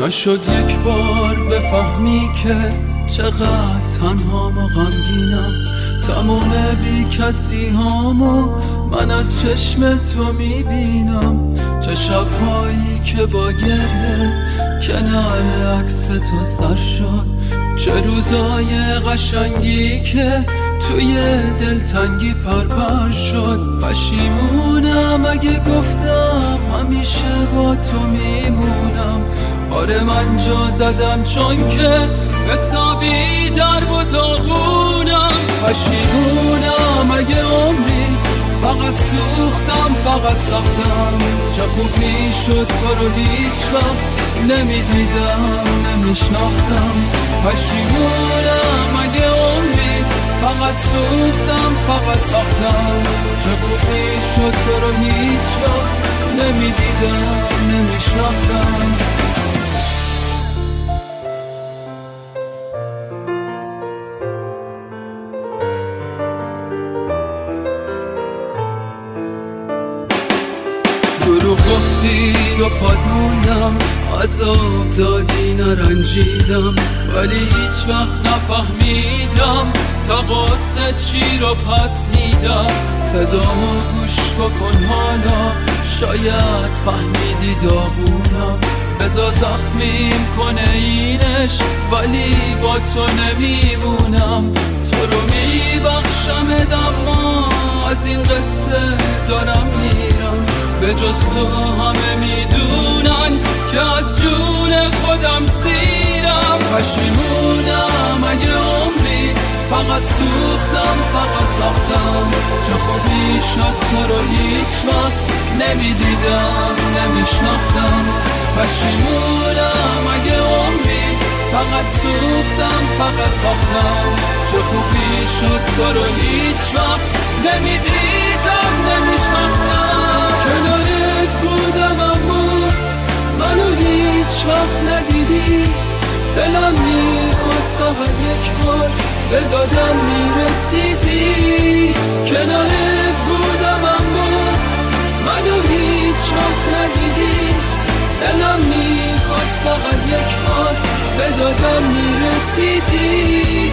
نشد یک بار بفهمی که چقدر تنهام و غمگینم، تموم بی کسی هامو من از چشم تو میبینم. چه شبهایی که با گریه کنار عکس تو سر شد، چه روزای قشنگی که توی دلتنگی پرپر شد. پشیمونم اگه گفتم همیشه با تو میمونم. آره من جا زدم چون که حسابی در و داغونم. پشیمونم اگه عمری فقط سوختم فقط ساختم. چه خوب میشد تو رو هیچ وقت نمیدیدم نمیشناختم. پشیمونم اگه عمری فقط سوختم فقط ساختم. چه خوب میشد تو رو هیچ وقت نمیدیدم نمیشناختم. دروغ گفتی و پاد موندم، عذاب دادی نرنجیدم، ولی هیچ وقت نفهمیدم تا قصه چی رو پس میدم. صدامو گوش بکن حالا، شاید فهمیدی داغونم. بذار زخمیم کنه اینش ولی با تو نمیمونم. تو رو میبخشم اما از این قصه دارم میرم. به جز تو همه میدونن که از جون خودم سیرم. پشیمونم اگه عمری فقط سوختم فقط ساختم. چه خوبی شد تو رو هیچ وقت نمیدیدم نمیشناختم. پشیمونم اگه عمری فقط سوختم فقط ساختم. چه خوبی شد تو رو هیچ وقت نمیدیدم نمیشناختم. کنارت بودم اما منو هیچ وقت ندیدی. دلم میخواست فقط یک بار به دادم میرسیدی. کنارت بودم اما منو هیچ وقت ندیدی. دلم میخواست فقط یک بار به دادم میرسیدی.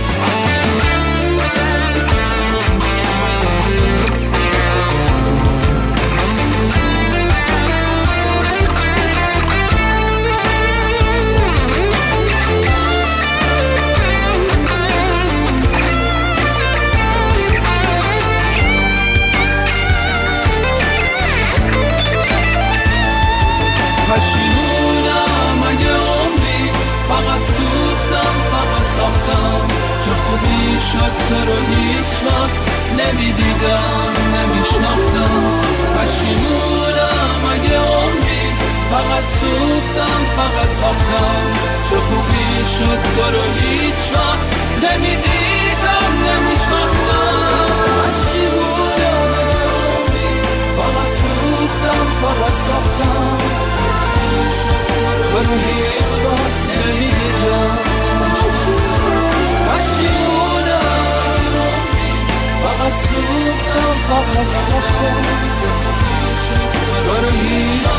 پشیمونم اگه عمری فقط سوختم فقط ساختم. چه خوبی شد تو رو هیچ وقت نمیدیدم نمیشناختم. پشیمونم اگه عمری فقط سوختم فقط ساختم. چه خوبی شد تو رو هیچ وقت نمیدیدم نمیشناختم. پشیمونم اگه عمری فقط سوختم فقط ساختم. منو هیچ وقت نمیدیدم. پشیمونم فقط سوختم فقط ساختم. منو هیچ